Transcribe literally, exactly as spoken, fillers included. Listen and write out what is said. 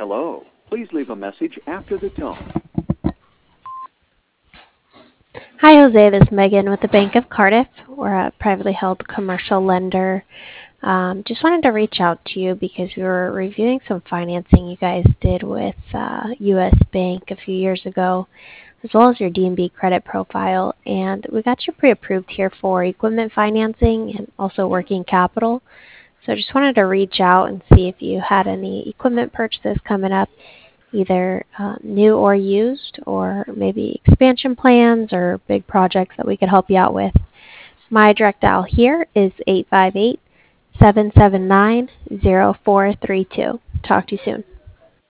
Hello. Please leave a message after the tone. Hi, Jose. This is Megan with the Bank of Cardiff. We're a privately held commercial lender. Um, just wanted to reach out to you because we were reviewing some financing you guys did with uh, U S Bank a few years ago, as well as your D and B credit profile. And we got you pre-approved here for equipment financing and also working capital. So I just wanted to reach out and see if you had any equipment purchases coming up, either uh, new or used, or maybe expansion plans or big projects that we could help you out with. My direct dial here is eight five eight, seven seven nine, zero four three two. Talk to you soon.